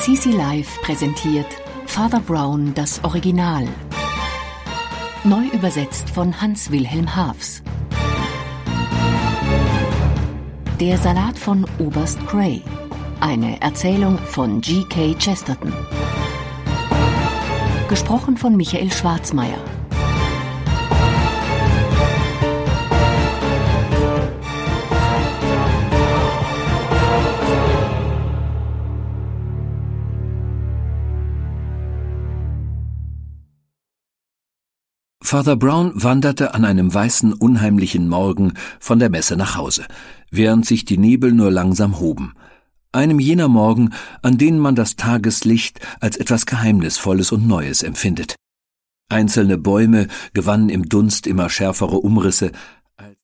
CC Live präsentiert Father Brown das Original. Neu übersetzt von Hans-Wilhelm Haafs. Der Salat von Oberst Gray. Eine Erzählung von G.K. Chesterton. Gesprochen von Michael Schwarzmeier. Father Brown wanderte an einem weißen, unheimlichen Morgen von der Messe nach Hause, während sich die Nebel nur langsam hoben. Einem jener Morgen, an denen man das Tageslicht als etwas Geheimnisvolles und Neues empfindet. Einzelne Bäume gewannen im Dunst immer schärfere Umrisse,